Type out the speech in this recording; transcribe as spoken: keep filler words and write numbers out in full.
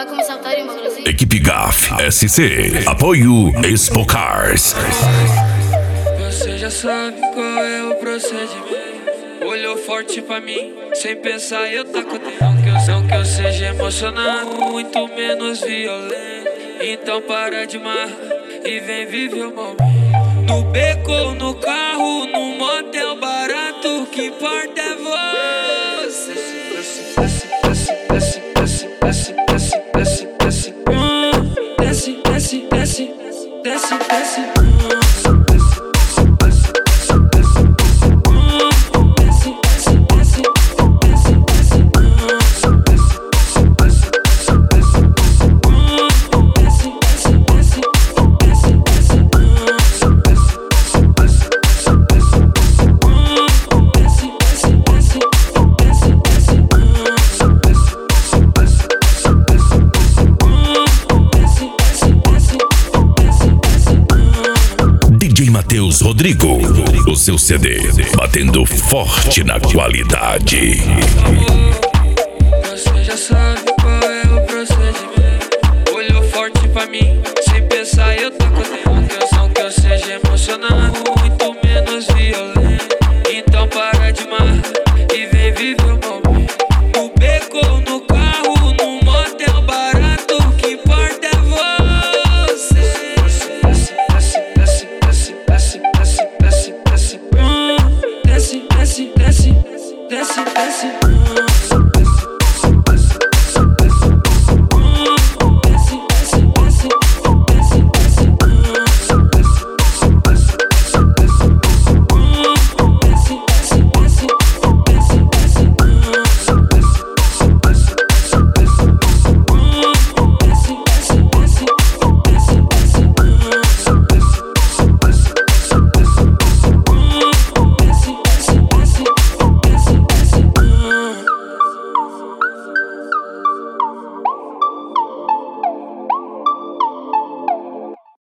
Vai começar a botar em bagulho assim? Equipe G A F S C, apoio Expo Cars. Você já sabe qual é o procedimento. Olhou forte pra mim, sem pensar eu taco dentro. Não que eu, não que eu seja emocionado, muito menos violento. Então para de mar e vem viver o momento. No beco ou no carro, num motel barato, que importa é você. Desce, desce, desce, desce, desce, desce, desce, desce, hum, desce, desce, desce, desce, desce, hum. Matheus Rodrigo, o seu C D, batendo forte na qualidade.